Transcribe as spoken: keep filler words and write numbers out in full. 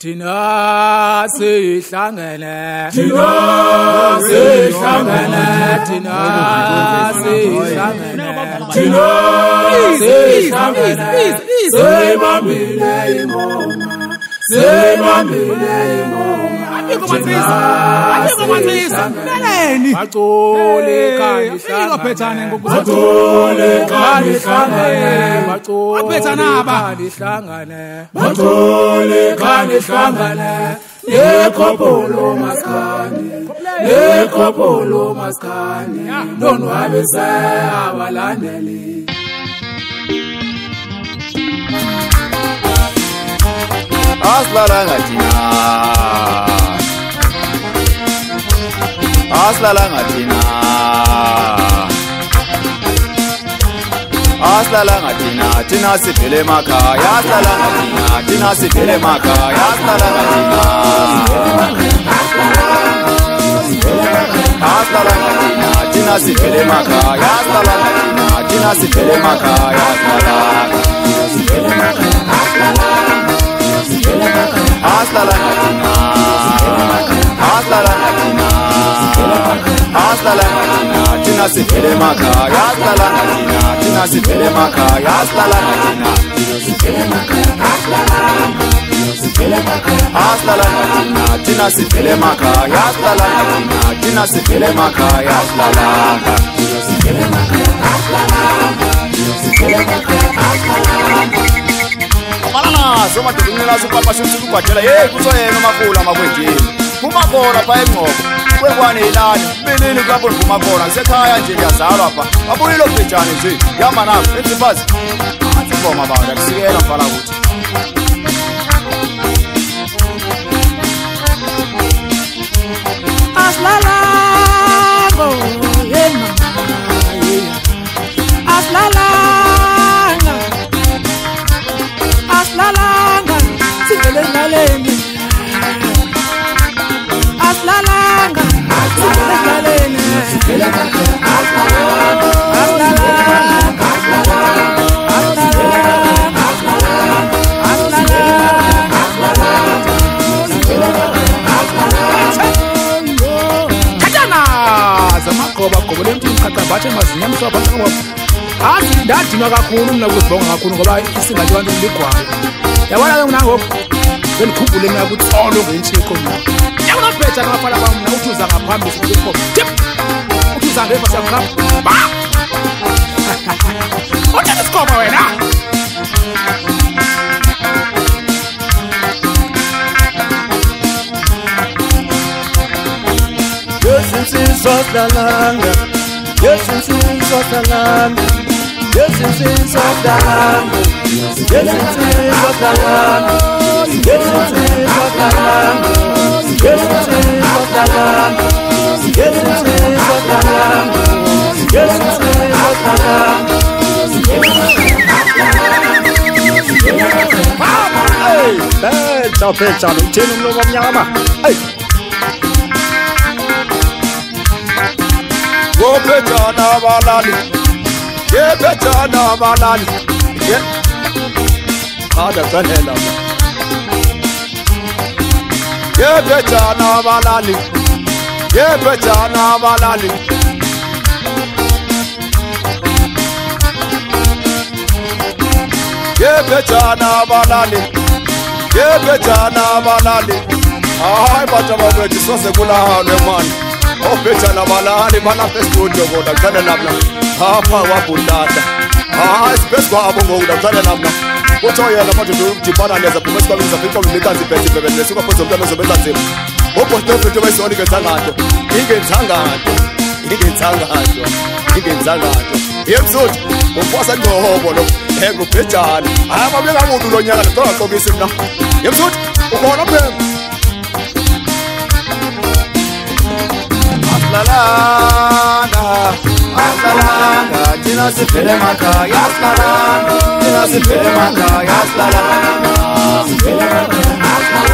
Tina sihlangene Tina sihlangene Tina sihlangene Tina sihlangene Sebambile ingoma Sebambile ingoma Ayiko mathisa Ayiko mathisa Neleni Bacole kandihlangene Baphethane ngokuzotole kandihlangene Bacole baphethana aba kandihlangene Bacole kandihlangene Yekhopolo maskani Yekhopolo maskani Donwabise abalandeli Aslalanga Tina Aslalanga Tina Aslalanga Tina Tina sifile makaya Aslalanga Tina Tina sifile makaya Aslalanga Tina Aslalanga Tina Tina sifile makaya Aslalanga Tina Tina sifile makaya Aslalanga Aslalanga Tina Aslalanga Tina Aslalanga Tina Tina sifile makaya Aslalanga Tina Tina sifile makaya Aslalanga Tina Aslalanga Tina Tina sifile makaya Aslalanga Tina Tina sifile makaya Aslalanga Malana soma tidungela supapa shutu kwatela hey kusoyena makula makwetini kumakona pha engqoko kwekwane ilani benini kapho kumakona sekhaya nje ngiyazalwa pha babuyilo bhejane nje yama nazo ezifazi athi ngoma baba akusikela mfana ukuthi Aslalango yema Aslalanga Aslalanga sivele ngaleni Aslalanga sivele ngaleni Aslalanga Aslalanga Zamakhoba gobole emthini khathabathe mazinyamso abantu ngoba azi ndadinwa kakhulu mina ukuzibonga kakhulu ngoba isinga labantu ligwayo yabona ke mina ngoku bendikhumbule mina ukuthi solo ngenchiko mina yabona bhetha ngafala kwami mina uthuza ngaphambili ukuthi tip uthuza ngeva sakha ba Othanda isikhoba wena Yes, it's Aslalanga. Yes, it's Aslalanga. Yes, it's Aslalanga. Yes, it's Aslalanga. Yes, it's Aslalanga. Yes, it's Aslalanga. Yes, it's Aslalanga. Yes, it's Aslalanga. Hey, bad job, bad job. Chilling low on Yama. Hey. Go Pejana Balali Ye Pejana Balali Ye Ada Kanela Ye Pejana Balali Ye Pejana Balali Ye Pejana Balali Ye Pejana Balali Ay bataba kwethi sosekula hane man Ophetana balali bana festudio ngoda kana namna hapa wabundata ah sipeswa abongo ngoda kana namna utho yena manje udibana neza kumeswa benza phiko likazi phethi bebele suka phozo mntana zobenza nzima obhoste phethi bayisoni ngenzanga nto ingenzanga nto ingenzanga nto ingenzanga nto yemsuthi umfasa ndohobo lo engubhejana hayi babeka umuntu lo nyaka lo aqokisi mina yemsuthi ubona phela Aslalanga, Aslalanga, Tina sifile makaya Aslalanga, Tina sifile makaya Aslalanga, Aslalanga.